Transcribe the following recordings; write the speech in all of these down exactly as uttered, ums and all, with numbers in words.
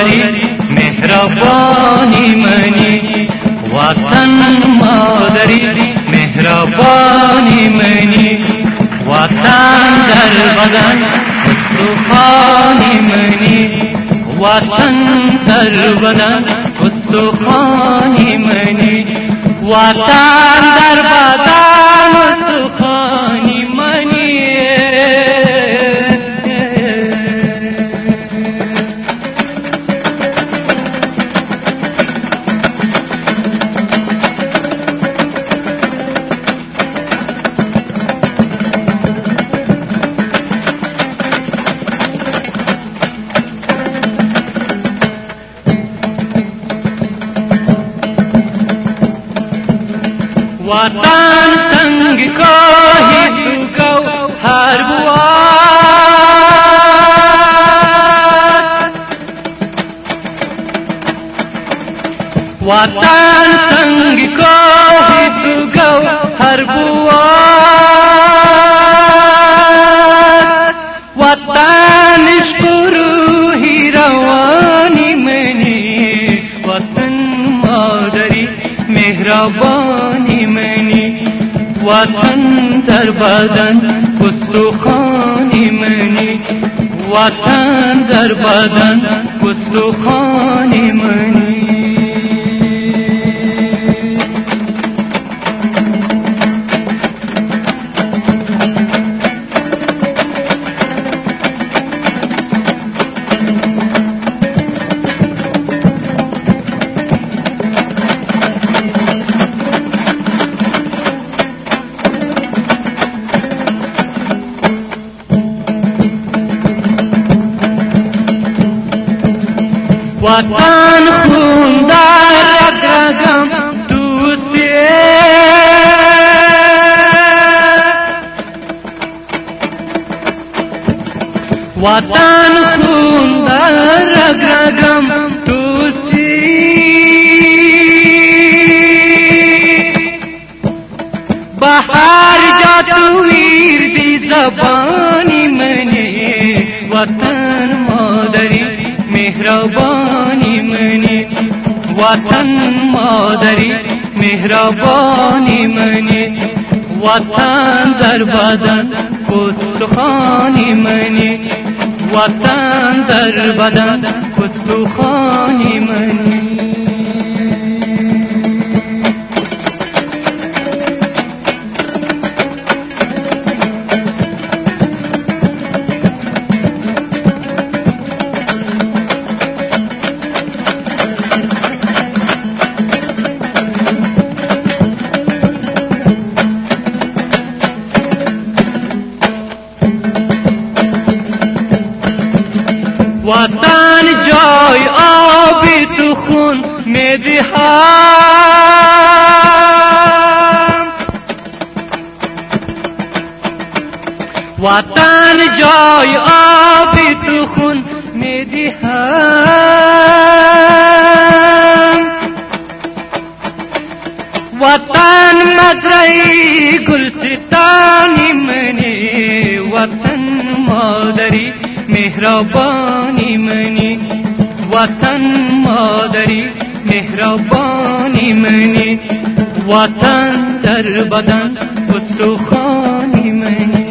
مادری مهربانی منی، وطن مادری مهربانی منی، وطن در بدن استخوانی منی، وطن در بدن استخوانی منی، وطن در بدن استخوانی منی. وطن تنگ کاهی تو گوهر بود، وطن تنگ کاهی تو گوهر بود، وطن عشق روحی روانی منی، وطن مادری مهربانی منی، وطن در بدن استخوانی منی، وطن در بدن استخوانی منی. وطن خون در رگ رگم دوستیه، وطن خون در رگ رگم دوستی، بهر جا تو ویردی زبانی منی، وطن مادری مهربانی منی، وطن مادری مهربانی منی، وطن در بدن استخوانی منی، وطن در بدن استخوانی منی. وطن جای آبی تو خون میدهم، وطن جای آبی تو خون میدهم، وطن مزرعی گلستانی منی، وطن مادری مهربانی منی، وطن مادری مهربانی منی، وطن در بدن استخوانی منی.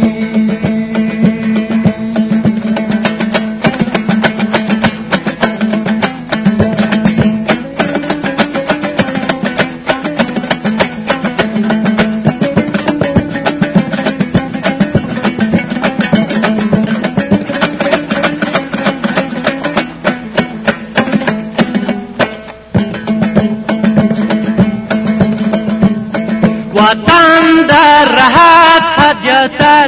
وطن در راحت حجتر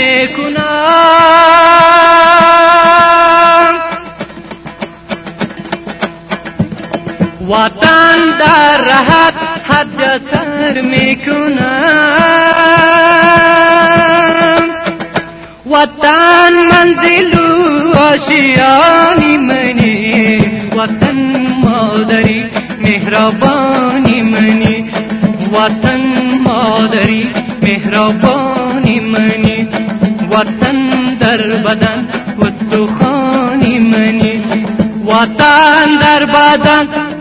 میکنم، وطن در راحت حجتر میکنم، وطن منزل و آشیانی منی، وطن مادری مهربانی منی، وطن مادری مهربانی منی، وطن در بدن استخوانی منی، ما تن در بدن